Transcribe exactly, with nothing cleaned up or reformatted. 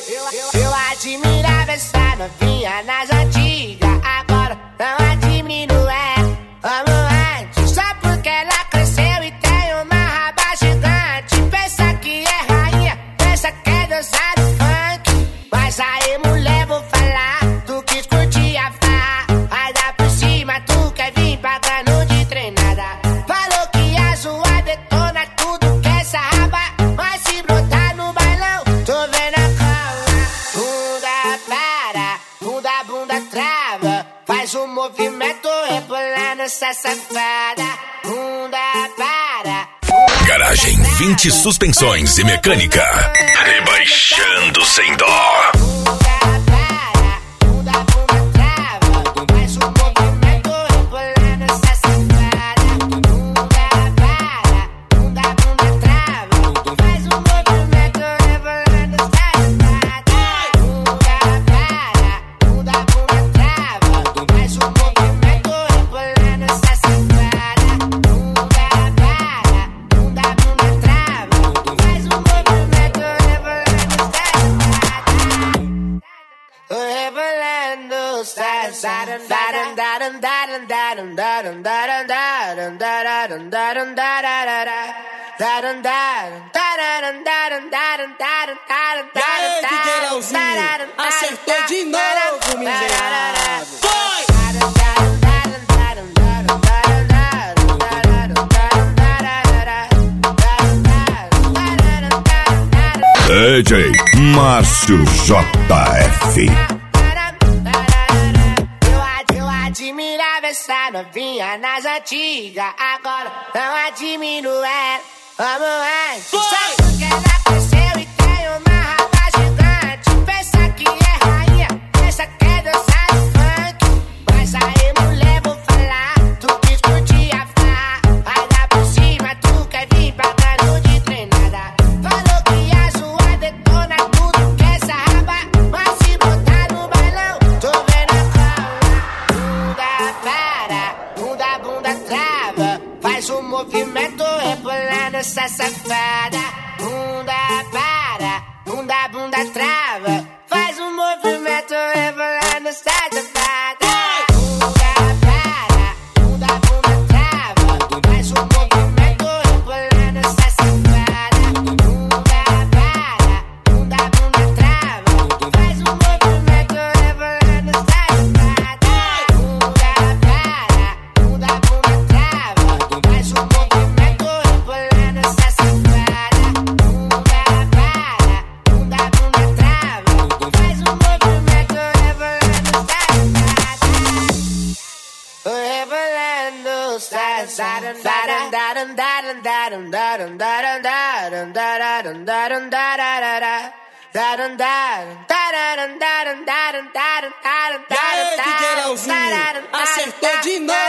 Eu admirava essa novinha nas antigas, agora não admiro ela. Amo antes, só porque ela cresceu e tem uma raba gigante. Pensa que é rainha, pensa que é dançar do funk. Mas aí, mulher, vou falar, tu quis curtir a farra. Vai dar por cima, tu quer vir pagando de treinada. Falou que a zoa detona tudo que essa raba. Mas se brotar no bailão, tô vendo a cola. Bunda para, bunda, bunda trava. Faz um movimento rebolando essa safada. Bunda para. Garagem vinte Suspensões e Mecânica. Rebaixando sem dó. D J Leozinho, acertou de novo, miserável. Foi! D J Márcio J F. Eu admirava essa novinha nas antigas, agora não admiro ela. Amo antes, só porque ela cresceu e tem uma raba gigante. Pensa que é rainha, pensa que é dançar do funk. Mas aí, mulher, vou falar, tu quis curtir a farra. Vai dar por cima, tu quer vir pagando de treinada. Falou que a zoa detona tudo que essa raba. Mas se botar no bailão, tô vendo a cola. Bunda para, bunda, bunda trava. Faz um movimento rebolando essa safada. Bunda para, bunda, bunda trava. Faz um movimento rebolando essa safada. Bunda para, bunda, bunda trava. Faz um movimento rebolando essa safada. Bunda para, bunda, bunda trava. Faz um movimento rebolando essa safada. Bunda para, bunda, bunda trava. Faz um movimento rebolando essa safada. Bunda para, bunda, bunda trava. Faz um movimento rebolando essa safada. Rebolando essa E aí, D J Leozinho, acertou de novo.